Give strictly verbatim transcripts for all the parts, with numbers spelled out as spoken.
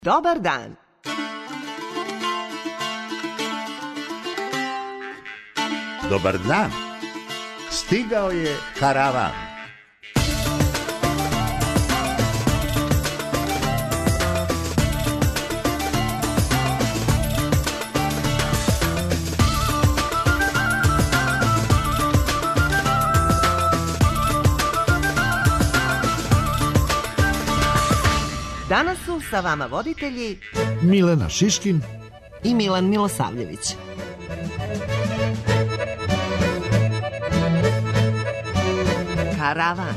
Dobar dan. Dobar dan. Stigao je karavan. Danas su sa vama voditelji Milena Šiškin i Milan Milosavljević. Karavan.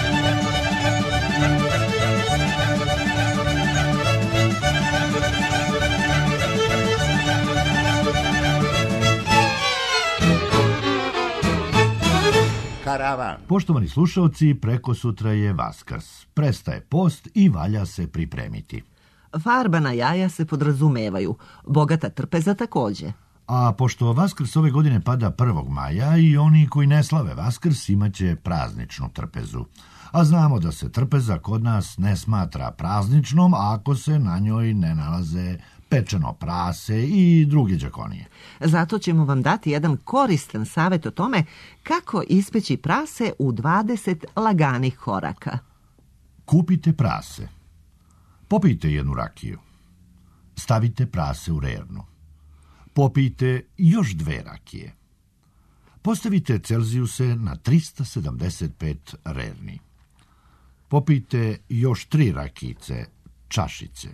Karavan. Poštovani slušalci, preko sutra je Vaskrs. Prestaje post i valja se pripremiti. Farbana jaja se podrazumevaju, bogata trpeza takođe. A pošto Vaskrs ove godine pada prvog maja i oni koji ne slave Vaskrs imaće prazničnu trpezu. A znamo da se trpeza kod nas ne smatra prazničnom ako se na njoj ne nalaze pečeno prase i druge đakonije. Zato ćemo vam dati jedan koristan savjet o tome kako ispeći prase u dvadeset laganih koraka. Kupite prase. Popijte jednu rakiju. Stavite prase u rernu. Popijte još dve rakije. Postavite Celzijuse na trista sedamdeset pet rerni. Popijte još tri rakijice, čašice.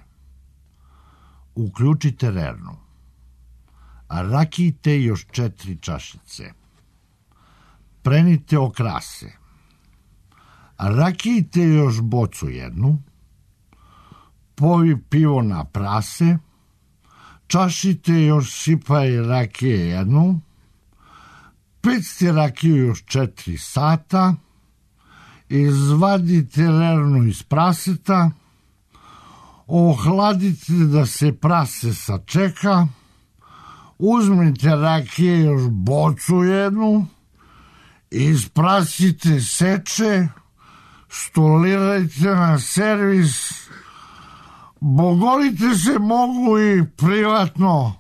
Uključite rernu. A rakijte još četiri čašice. Prenite okrase. A rakijte još bocu jednu. Povi pivo na prase. Čašite još sipaj rakije jednu. Pecite rakiju još četiri sata. Izvadite rernu iz praseta. Ohladite da se prase sačeka. Uzmite rakije još bocu jednu. Isprasite seče. Stolirajte na servis. Bogolite se mogu i privatno.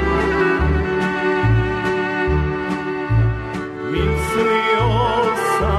Mislio sam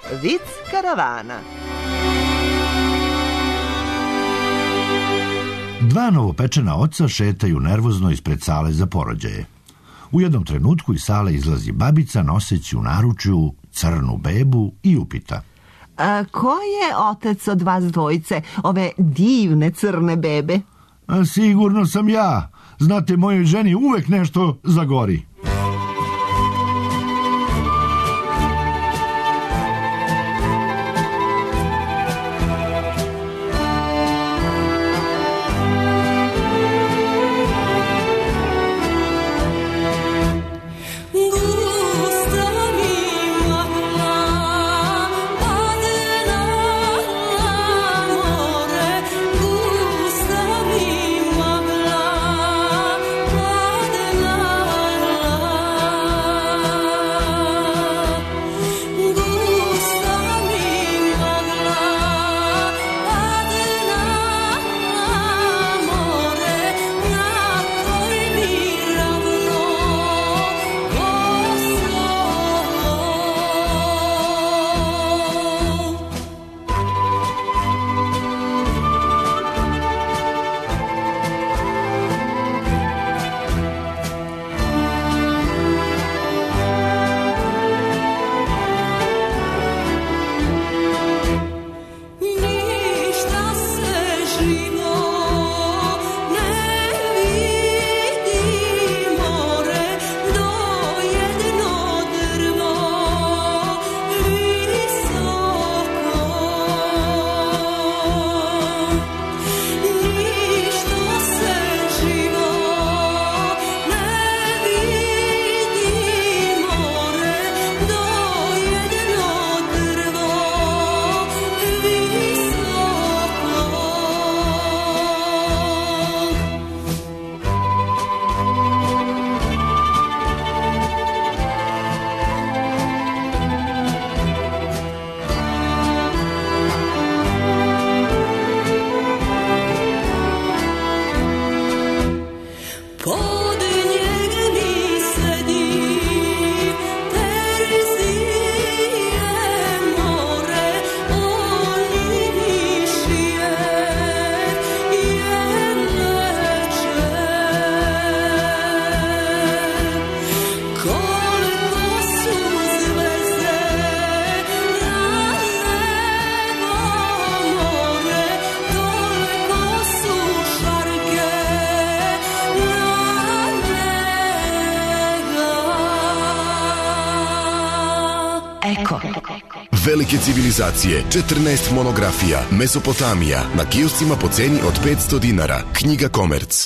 Vic karavana. Dva novopečena oca šetaju nervozno ispred sale za porođaje. U jednom trenutku iz sale izlazi babica noseći u naručju crnu bebu i upita: A ko je otac od vas dvojice, ove divne crne bebe? A, sigurno sam ja. Znate, mojoj ženi uvek nešto zagori. Eko. Velike civilizacije, četrnaest monografija, Mesopotamija, na kioscima po ceni od petsto dinara. Knjiga Komerc.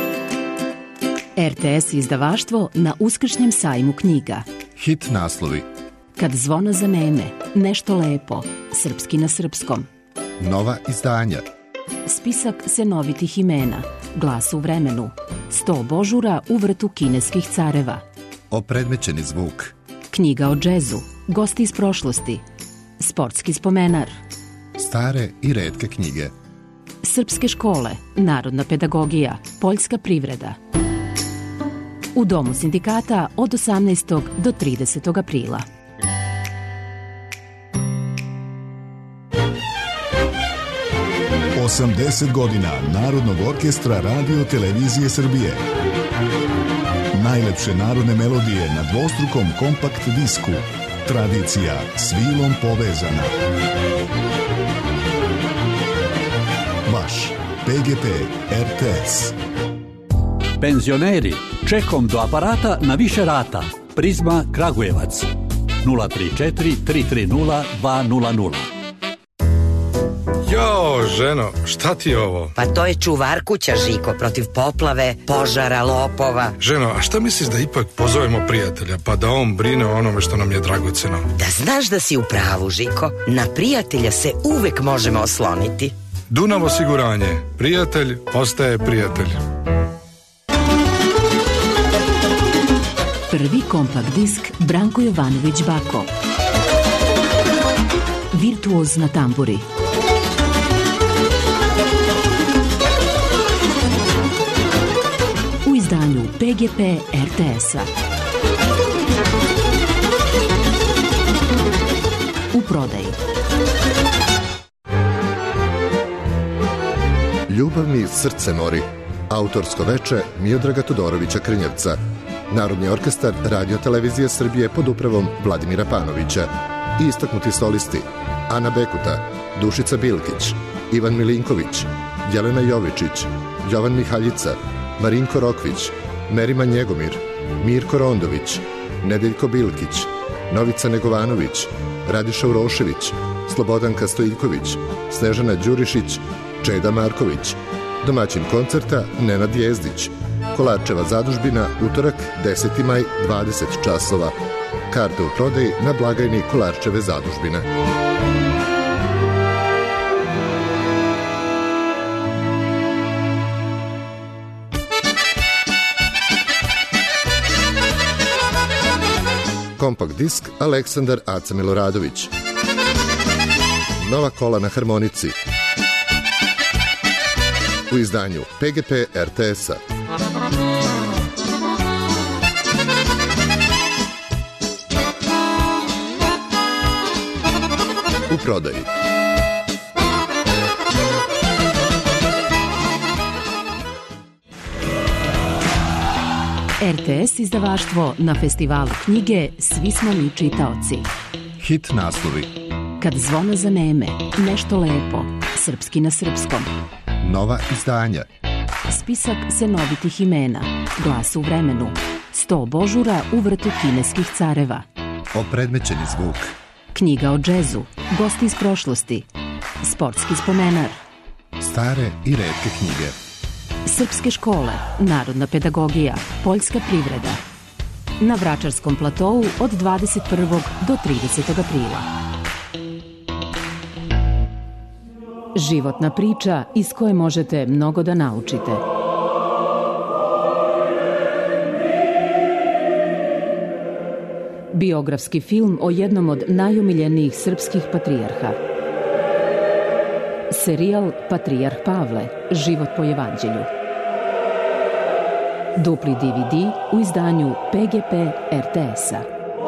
er te es izdavaštvo na uskršnjem sajmu knjiga. Hit naslovi. Kad zvona zaneme, nešto lepo, srpski na srpskom. Nova izdanja. Spisak senovitih imena, Glas u vremenu, sto božura u vrtu kineskih careva. Opredmećeni zvuk. Knjiga o džezu, Gosti iz prošlosti, Sportski spomenar. Stare i retke knjige. Srpske škole, Narodna pedagogija, Poljska privreda. U Domu sindikata od osamnaestog do tridesetog aprila. osamdeset godina Narodnog orkestra Radio Televizije Srbije. Najlepše narodne melodije na dvostrukom kompakt disku. Tradicija s vilom povezana. Vaš P G P er te es. Penzioneri, čekom do aparata na više rata. Prizma Kragujevac. nula tri četiri tri tri nula dva nula nula. Jo, ženo, šta ti je ovo? Pa to je čuvar kuća, Žiko, protiv poplave, požara, lopova. Ženo, a šta misliš da ipak pozovemo prijatelja, pa da on brine o onome što nam je dragoceno? Da znaš da si u pravu, Žiko, na prijatelja se uvek možemo osloniti. Dunav osiguranje, prijatelj ostaje prijatelj. Prvi kompakt disk Branko Jovanović Bako. Virtuoz na tamburi. U izdanju P G P er te es-a. U prodaji. Ljubav mi srce mori. Autorsko veče Miodraga Todorovića Krnjevca. Narodni orkestar Radio Televizije Srbije pod upravom Vladimira Panovića. I istaknuti solisti Ana Bekuta, Dušica Bilkić, Ivan Milinković, Jelena Jovičić, Jovan Mihaljica, Marinko Rokvić, Merima Njegomir, Mirko Rondović, Nedeljko Bilkić, Novica Negovanović, Radiša Urošević, Slobodanka Stojiljković, Snežana Đurišić, Čeda Marković. Domaćin koncerta Nenad Jezdić. Kolarčeva zadužbina, utorak, deseti maj, dvadeset časova. Karte u prodaji na blagajni Kolarčeve zadužbine. Kompakt disk Aleksandar Aca Miloradović. Nova kola na harmonici. U izdanju P G P R T S-a. U prodaji. R T S izdavaštvo na festivalu knjige Svi smo mi čitaoci. Hit naslovi. Kad zvona zaneme, nešto lepo, srpski na srpskom. Nova izdanja. Spisak senovitih imena, Glas u vremenu, sto božura u vrtu kineskih careva. Opredmećeni zvuk. Knjiga o džezu, gosti iz prošlosti, sportski spomenar. Stare i retke knjige. Srpske škole, narodna pedagogija, poljska privreda. Na Vračarskom platou od dvadeset prvog do tridesetog aprila. Životna priča iz koje možete mnogo da naučite. Biografski film o jednom od najomiljenijih srpskih patrijarha. Serijal Patrijarh Pavle, život po evanđelju. Dupli D V D u izdanju P G P R T S-a.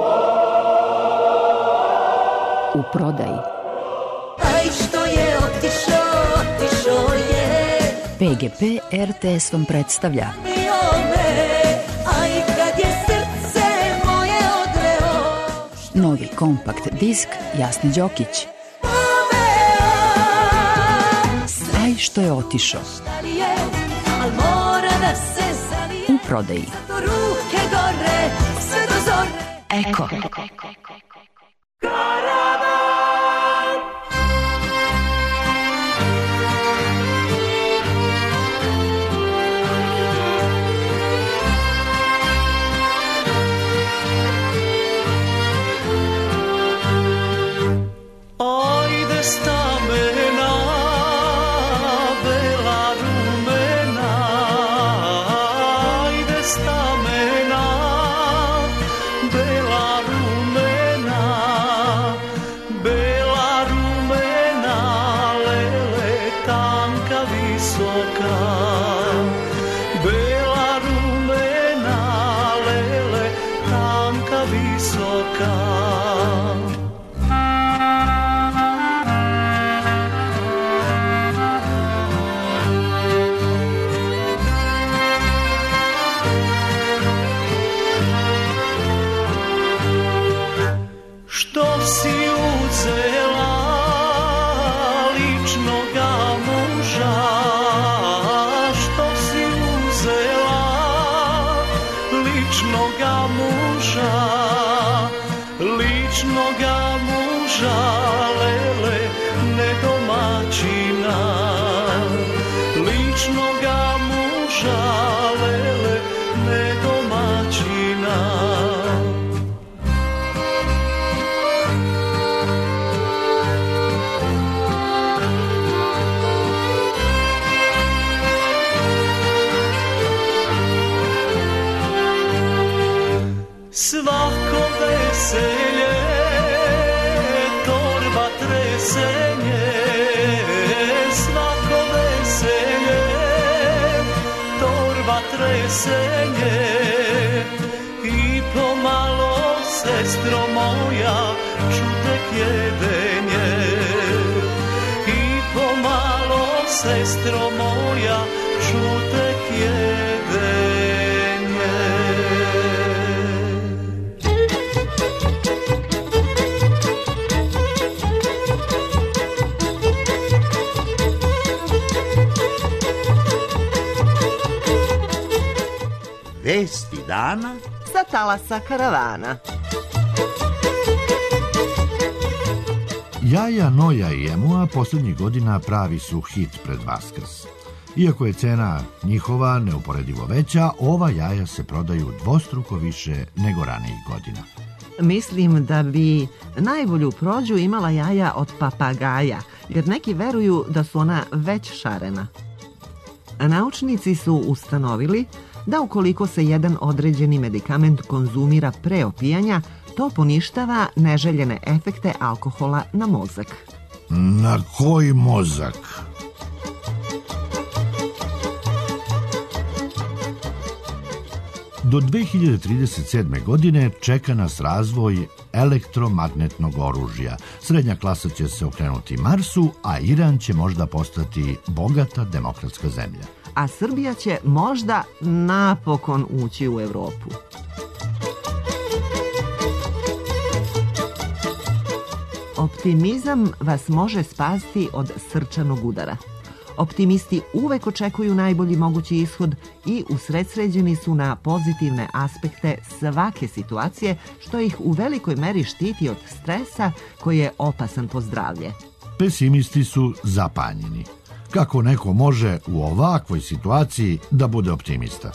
U prodaji. Aj što je otišo, otišo je. P G P R T S vam predstavlja Aj kad je srce moje odveo. novi kompakt disk Jasni Đokić. Aj što je otišo. Al mora da se zalije. U prodaji. Ruke gore, sve do zore. Eko. Ajde stamena, bela rumena, ajde stamena, bela rumena, bela rumena, lele tanka visoka, bela rumena, lele tanka visoka. Što si uzela ličnoga muža, što si uzela ličnoga muža, ličnoga muža, lele nedomaćina, ličnoga muža, lele nedomaćina. Svako veselje, torba tresenje, svako veselje, torba tresenje, i pomalo sestro moja, čutek jedenje. I pomalo, sestro moja, čutek jedenje. Vesti dana sa talasa karavana. Jaja, Noja i Emua posljednjih godina pravi su hit pred Vaskrs. Iako je cena njihova neuporedivo veća, ova jaja se prodaju dvostruko više nego ranijih godina. Mislim da bi najbolju prođu imala jaja od papagaja, jer neki veruju da su ona već šarena. Naučnici su ustanovili da ukoliko se jedan određeni medikament konzumira pre opijanja, to poništava neželjene efekte alkohola na mozak. Na koji mozak? Do dve hiljade trideset sedme. godine čeka nas razvoj elektromagnetnog oružja. Srednja klasa će se okrenuti Marsu, a Iran će možda postati bogata demokratska zemlja. A Srbija će možda napokon ući u Evropu. Optimizam vas može spasti od srčanog udara. Optimisti uvek očekuju najbolji mogući ishod i usredsređeni su na pozitivne aspekte svake situacije, što ih u velikoj meri štiti od stresa koji je opasan po zdravlje. Pesimisti su zapanjeni. Kako neko može u ovakvoj situaciji da bude optimista?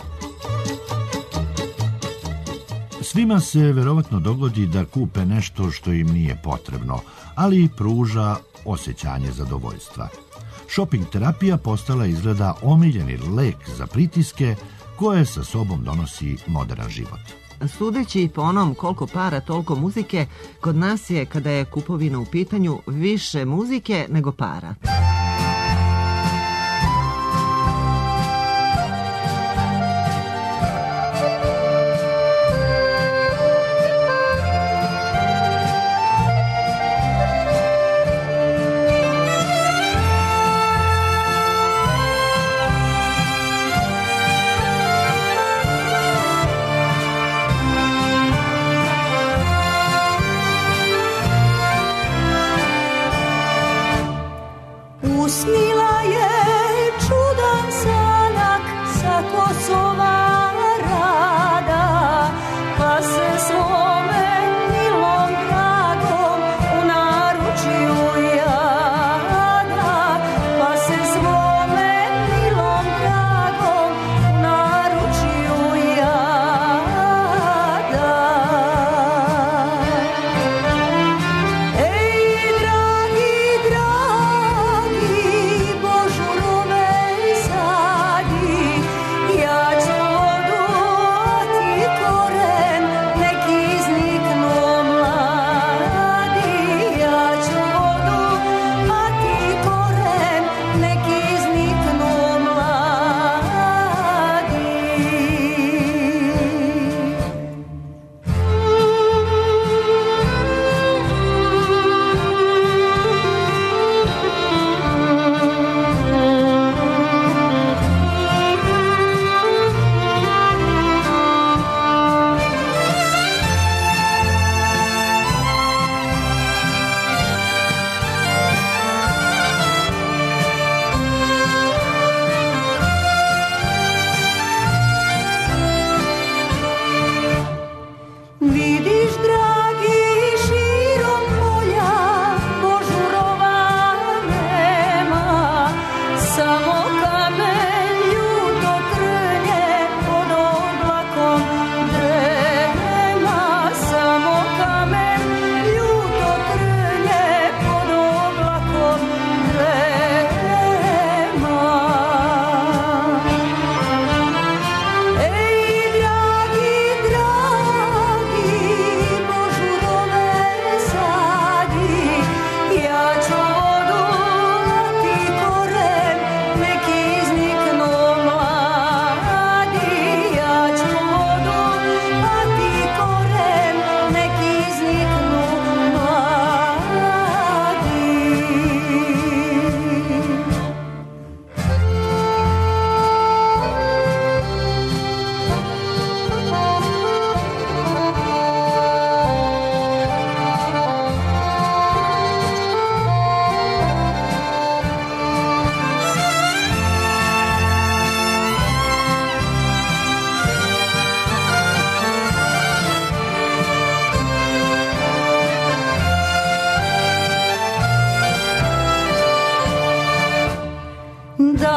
Svima se verovatno dogodi da kupe nešto što im nije potrebno, ali pruža osjećanje zadovoljstva. Shopping terapija postala izgleda omiljeni lek za pritiske koje sa sobom donosi modern život. Sudeći po onom koliko para, toliko muzike, kod nas je, kada je kupovina u pitanju, više muzike nego para. Usnila je čudan sanak sa Kosova rada, pa se svome milom dragom u naručju jada, pa se svome milom dragom u naručju jada. Ej, dragi, dragi,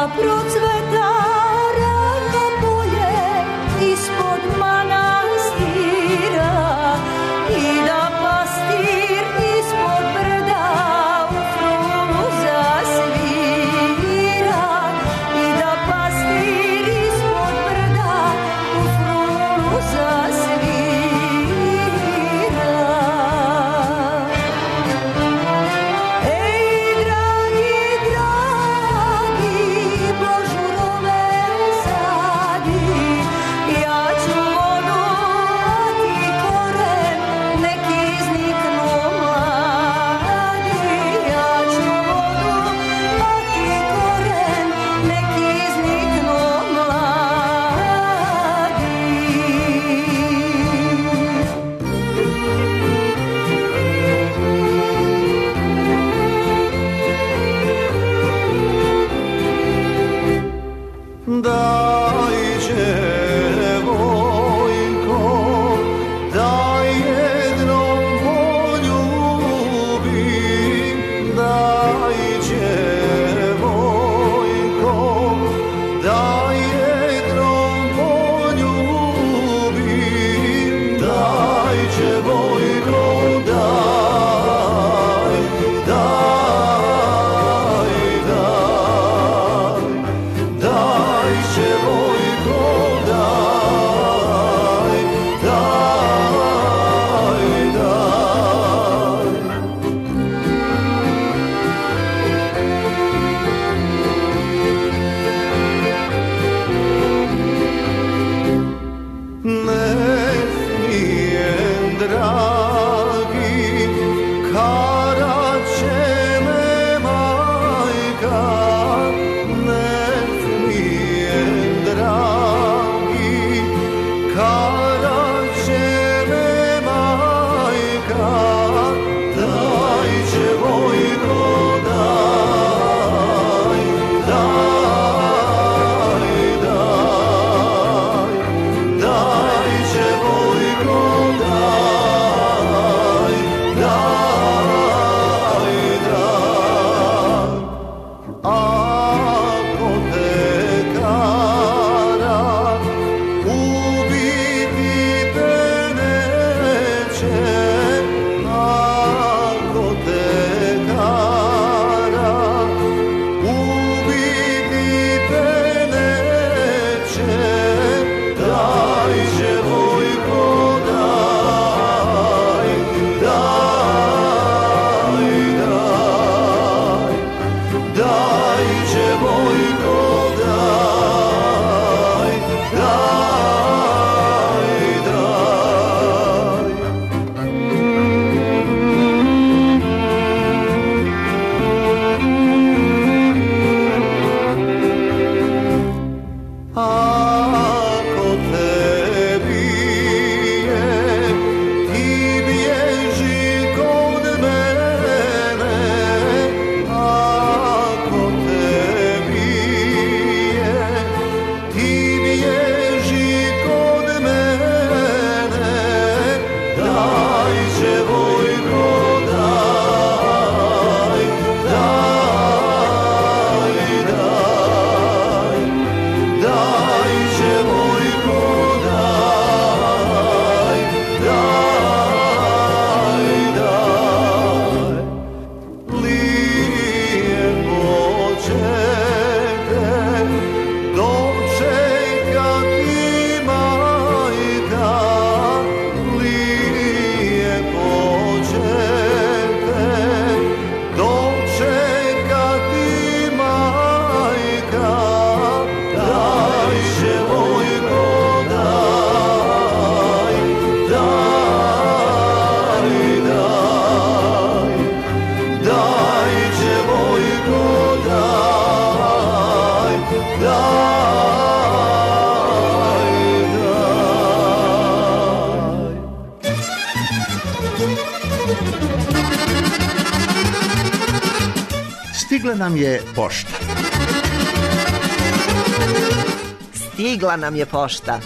procveta ravno polje ispod manastira i da pastir ispod brda u frulu zasvira i da pastir ispod brda u frulu zasvira. Ej, dragi, dragi, božurove sadi, ja ću vodu, a ti koren, nek izniknu mladi. Ja ću vodu, a ti koren, nek izniknu mladi. Daj, djevojko, daj jednom poljubim. Daj, djevojko, daj jednom poljubim. Daj, djevojko, daj, daj, daj. Daj, djevojko, daj, daj, daj. Nek mi je dragi, karat će me majka. Nek mi je dragi, karat će me majka. Daj, djevojko, daj, daj, daj. Daj, djevojko, daj, daj, daj. Ako te kara ubiti te neće, ako te kara ubiti te neće. Daj, djevojko, daj, daj, daj. Daj, djevojko, daj, daj, daj. Ako te bije, ti bježi kod mene. Ako te bije, ti bježi kod mene. Daj, djevojko, daj, daj, daj. Daj, djevojko, daj, daj, daj. Lijepo će te dočekati majka. Lijepo će te dočekati majka. Daj, djevojko, daj, daj, daj. Daj, djevojko, daj, daj, daj. Stigla nam je pošta. Stigla nam je pošta.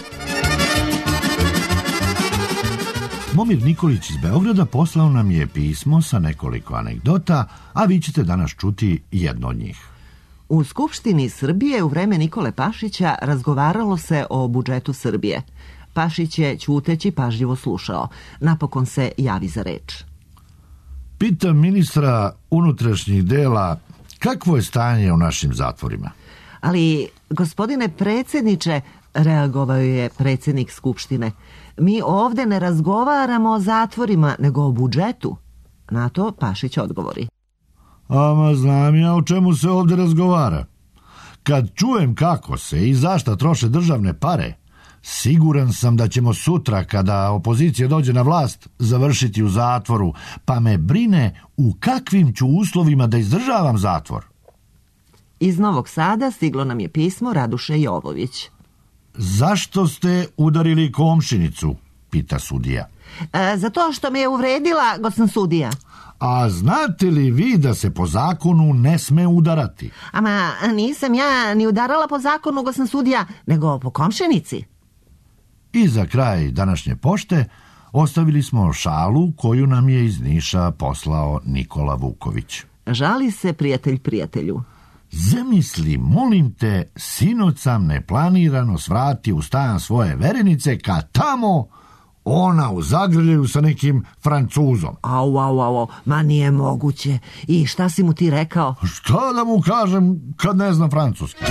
Momir Nikolić iz Beograda poslao nam je pismo sa nekoliko anegdota, a vi ćete danas čuti jedno od njih. U Skupštini Srbije u vreme Nikole Pašića razgovaralo se o budžetu Srbije. Pašić je ćuteći pažljivo slušao. Napokon se javi za reč. Pitam ministra unutrašnjih dela kakvo je stanje u našim zatvorima. Ali, gospodine predsjedniče, reagovao je predsjednik Skupštine, mi ovdje ne razgovaramo o zatvorima, nego o budžetu. Na to Pašić odgovori. Ama znam ja o čemu se ovdje razgovara. Kad čujem kako se i zašta troše državne pare, siguran sam da ćemo sutra, kada opozicija dođe na vlast, završiti u zatvoru, pa me brine u kakvim ću uslovima da izdržavam zatvor. Iz Novog Sada stiglo nam je pismo Raduše Jovović. Zašto ste udarili komšinicu? Pita sudija. E, zato što me je uvredila, gospodin sudija. A znate li vi da se po zakonu ne sme udarati? Ama nisam ja ni udarala po zakonu, gospodin sudija, nego po komšinici. I za kraj današnje pošte ostavili smo šalu koju nam je iz Niša poslao Nikola Vuković. Žali se prijatelj prijatelju. Zamisli, molim te, sinoć sam neplanirano svratio u stan svoje verenice, kad tamo ona u zagrljaju sa nekim Francuzom. Au, au, au, ma nije moguće. I šta si mu ti rekao? Šta da mu kažem kad ne znam francuski?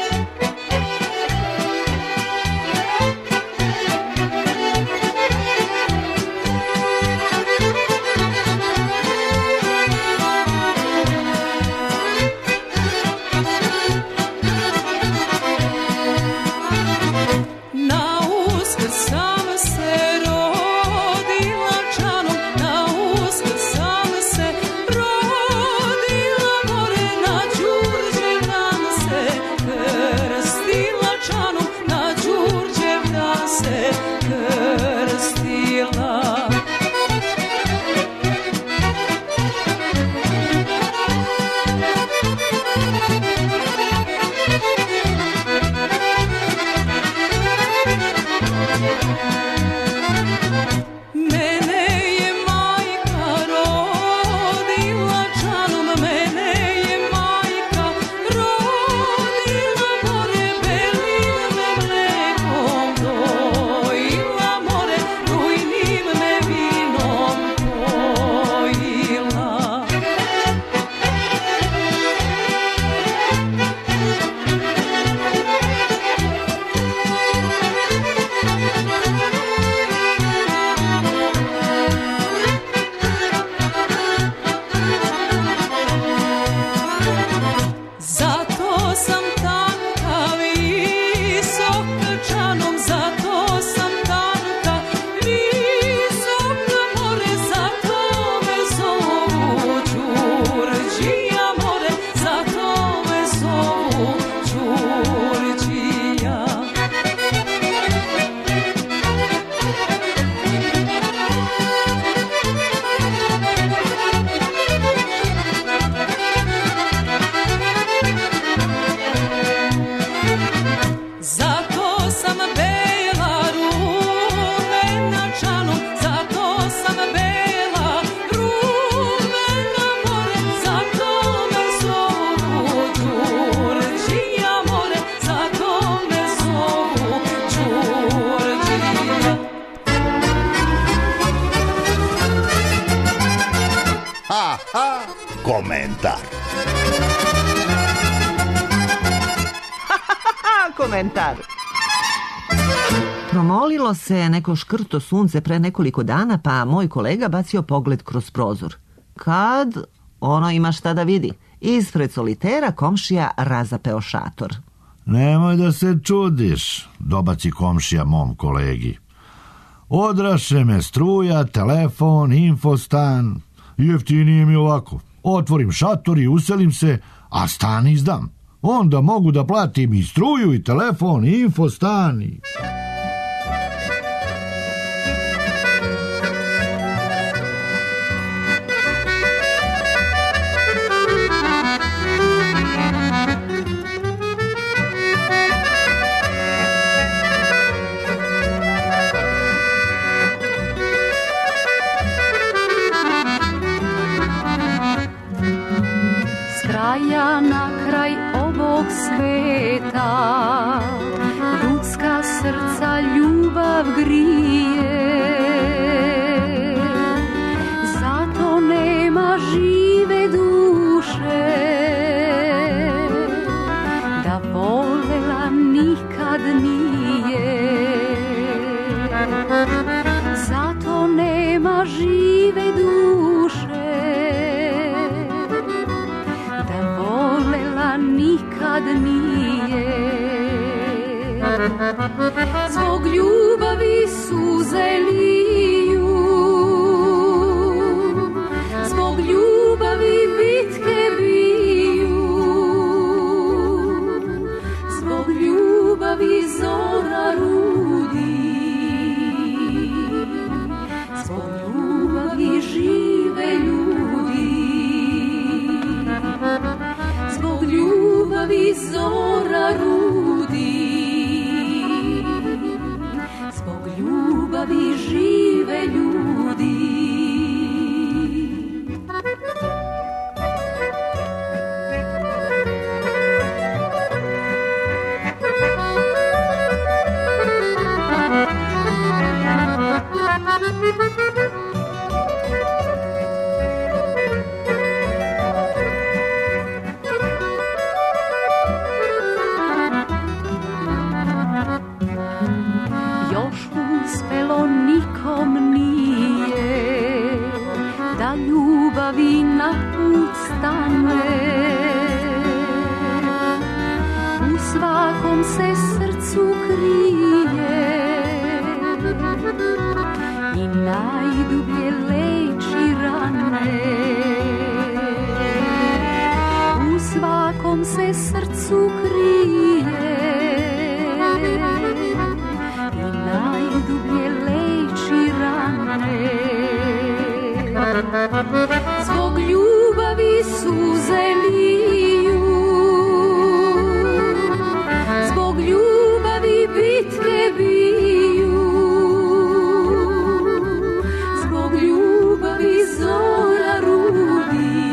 Komentar. Komentar. Promolilo se neko škrto sunce pre nekoliko dana, pa moj kolega bacio pogled kroz prozor. Kad ono ima šta da vidi. Ispred solitera komšija razapeo šator. Nemoj da se čudiš, dobaci komšija mom kolegi. Odraše me struja, telefon, infostan. Jeftinije mi ovako. Otvorim šator i uselim se, a stan izdam. Onda mogu da platim i struju, i telefon, i infostan. I... kraja na kraj ovog sveta, ljudska srca ljubav grije, zato nema žive duše da volela nikad nije, zato nema žive duše da volela nikad nije. Zbog ljubavi suze liju, zbog ljubavi bitke biju, zbog ljubavi zora rudi, zbog ljubavi žive ljudi, zbog ljubavi zora rudi, zbog ljubavi žive ljudi. Još uspelo nikom nije da ljubavi na put stane, u svakom se srcu krije i najdublje leči rane, u svakom se srcu krije i najdublje leči rane. Zbog ljubavi suze liju, zbog ljubavi bitke biju, zbog ljubavi zora rudi,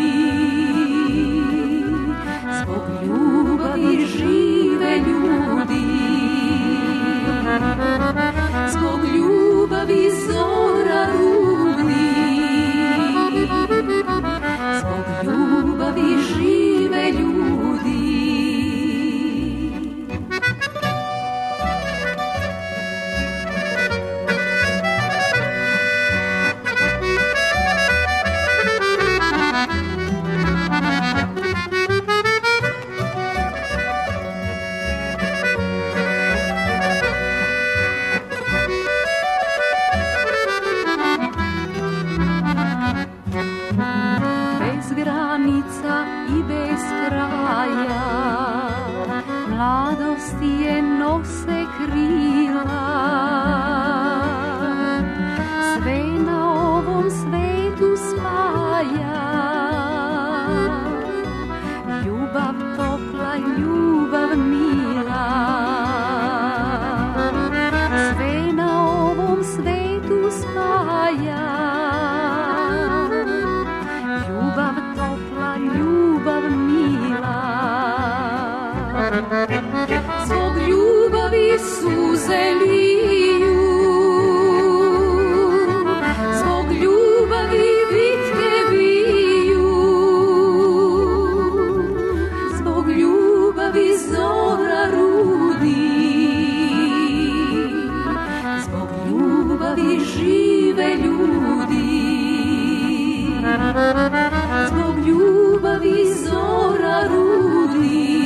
zbog ljubavi žive ljudi, zbog ljubavi zora rudi, zbog ljubavi žive ljudi. Bez granica i bez kraja mladosti je nose krila, sve na ovom svetu spaja, ljubav topla, ljubav mila, sve na ovom svetu spaja, ljubav topla, ljubav mila, zbog ljubavi suze liju, zbog ljubavi bitke biju, zbog ljubavi zora rudi, zbog ljubavi žive ljudi, zbog ljubavi zora rudi,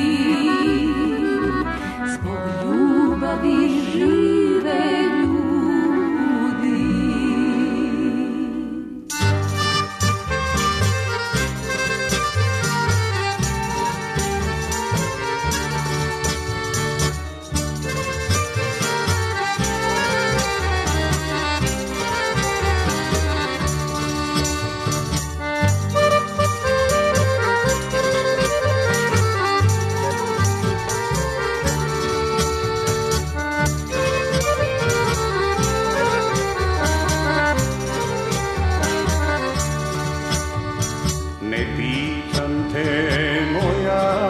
zbog ljubavi žive ljudi. Ne pitam te, moja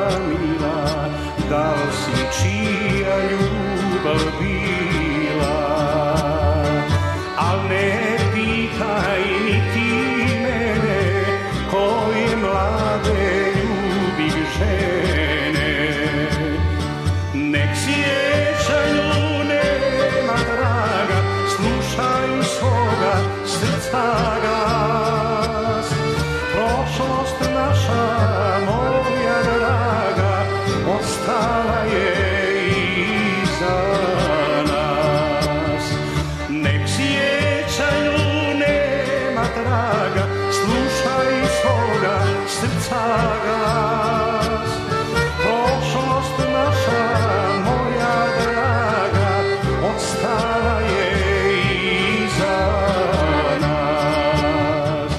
glas. Prošlost naša, moja draga, ostala je iza nas.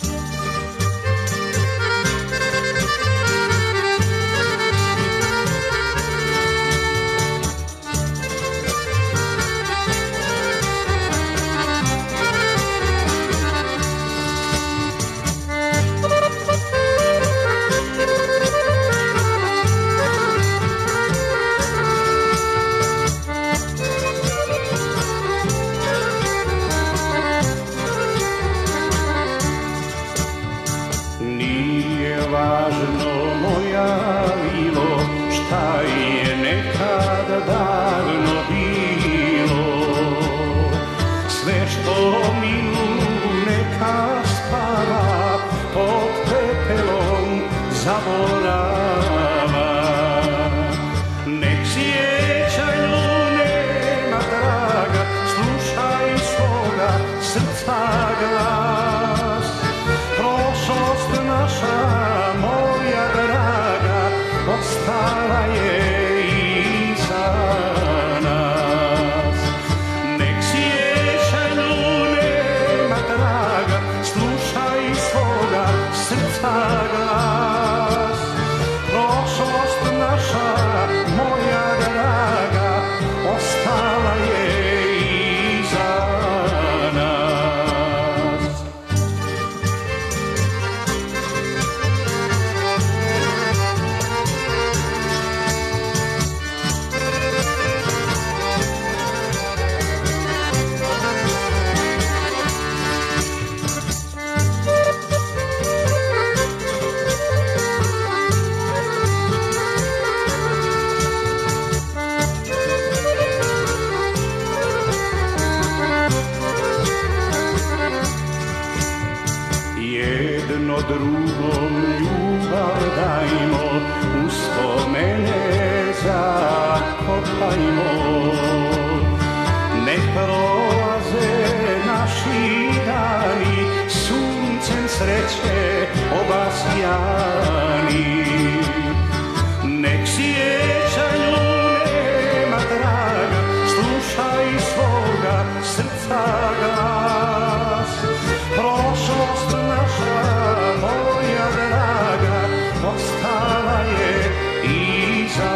Nije važno, moja vilo, šta je nekad davno bilo. Sve što milu neka spava, pod pepelom zaborava. Nek sjećanju nema draga, slušaj svoga srca glas. Prošlost naša, moja draga, ostala je iza nas. Nek sjećanju nema draga, slušaj svoga srca glas. Prošlost naša, moja draga, ostala je iza nas. Jedno drugom ljubav dajmo, uspomene zakopajmo. Ne prolaze naši dani, suncem sreće obasjani. Nek sjećanju nema draga, slušaj svoga srca glas. Prošlost naša, moja draga, ostala je iza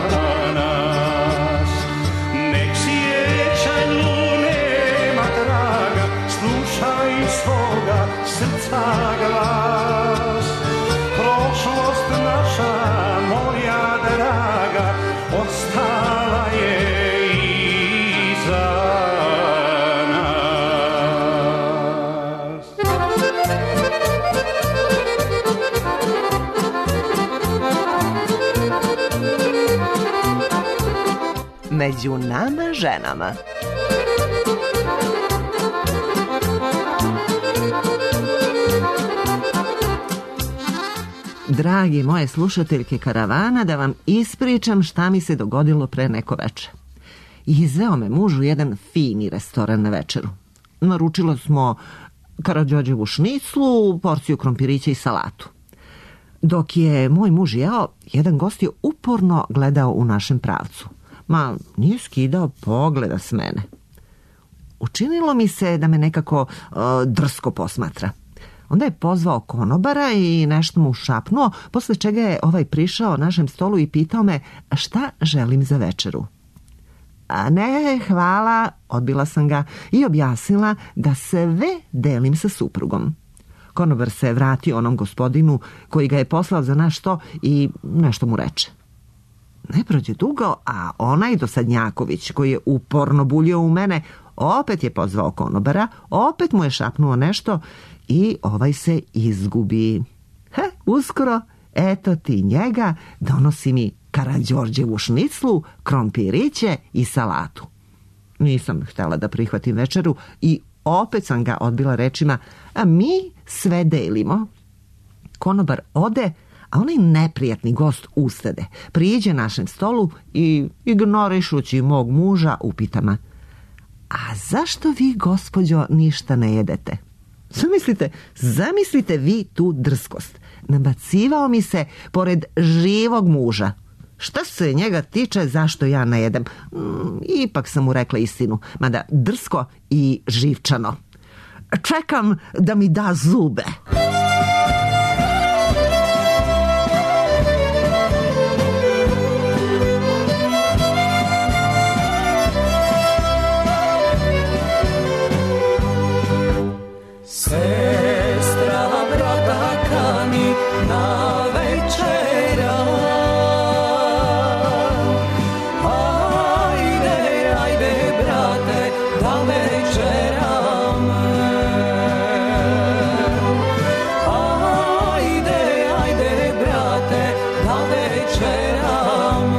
nas. Nek sjećanju nema draga, slušaj svoga srca glas. Prošlost naša, moja draga, ostala je iza nas. Među nama ženama. Dragi moje slušateljke karavana, da vam ispričam šta mi se dogodilo pre neko veče. Izveo me muž u jedan fini restoran na večeru. Naručilo smo Karađorđevu šniclu, porciju krompirića i salatu. Dok je moj muž jeo, jedan gost je uporno gledao u našem pravcu. Ma, nije skidao pogleda s mene. Učinilo mi se da me nekako uh, drsko posmatra. Onda je pozvao konobara i nešto mu šapnuo, posle čega je ovaj prišao našem stolu i pitao me šta želim za večeru. A ne, hvala, odbila sam ga i objasnila da sve delim sa suprugom. Konobar se vratio onom gospodinu koji ga je poslao za naš sto i nešto mu reče. Ne prođe dugo, a onaj dosadnjaković koji je uporno buljio u mene, opet je pozvao konobara, opet mu je šapnuo nešto i ovaj se izgubi. He, uskoro, eto ti njega, donosi mi Karađorđevu šniclu, krompiriće i salatu. Nisam htjela da prihvatim večeru i opet sam ga odbila rečima, a mi sve delimo. Konobar ode, a onaj neprijatni gost ustade, priđe našem stolu i, ignorišući mog muža, upita me, a zašto vi, gospođo, ništa ne jedete? Zamislite, zamislite vi tu drskost. nabacivao mi se pored živog muža. Šta se njega tiče, zašto ja ne jedem? Mm, ipak sam mu rekla istinu, mada drsko i živčano. Čekam da mi da zube. Sestra brata kani na večera. Ajde, ajde brate, da večeram. Ajde, ajde brate, da večeram.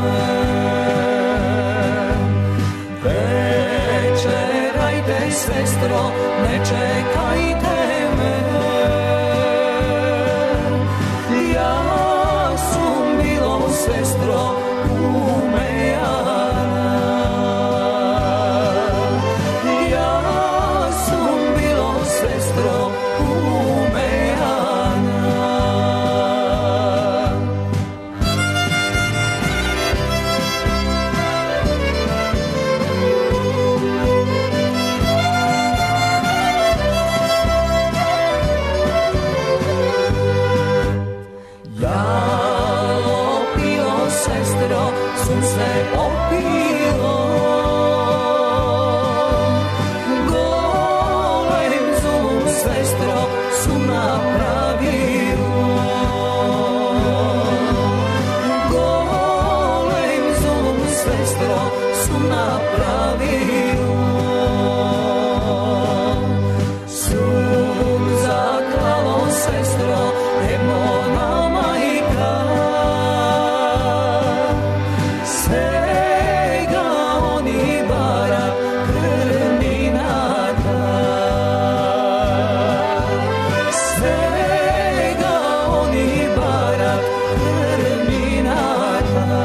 Večerajte sestro, ne čekajte. Sestro, umejana, ja sam bilo sestro umejana. Se opilo, golem zulum sestro su napravilo, golem zulum sestro su napravilo, sun zaklalo sestro, demona majka. Svega oni bara krminata, svega oni bara krminata.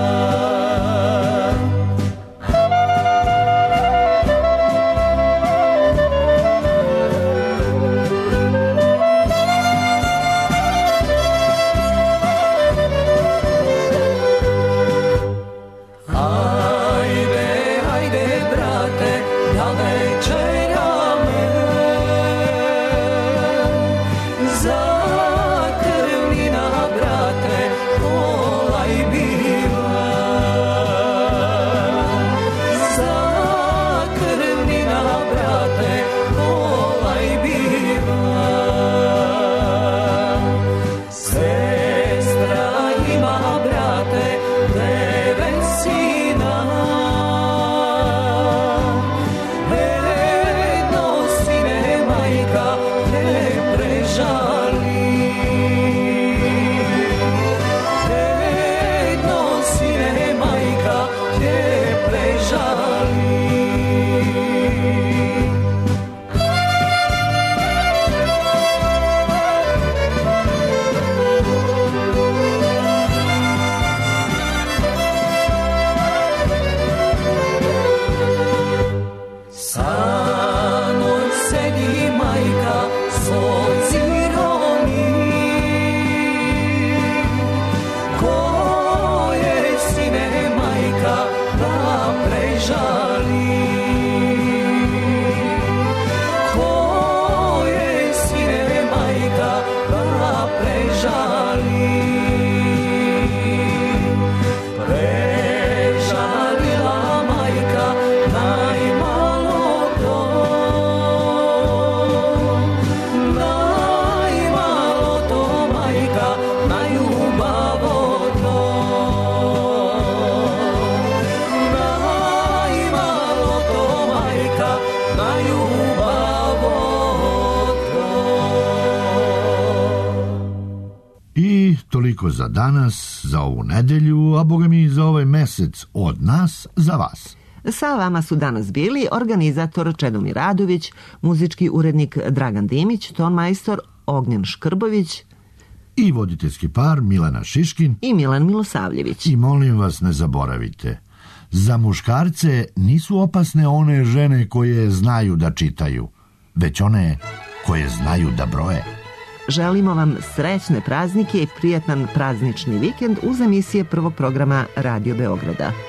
Toliko za danas, za ovu nedelju, a boga mi za ovaj mesec od nas, za vas. Sa vama su danas bili organizator Čedomir Radović, muzički urednik Dragan Dimić, tonmajstor Ognjen Škrbović i voditeljski par Milena Šiškin i Milan Milosavljević. I molim vas ne zaboravite, za muškarce nisu opasne one žene koje znaju da čitaju, već one koje znaju da broje. želimo vam srećne praznike i prijatan praznični vikend uz emisije prvog programa Radio Beograda.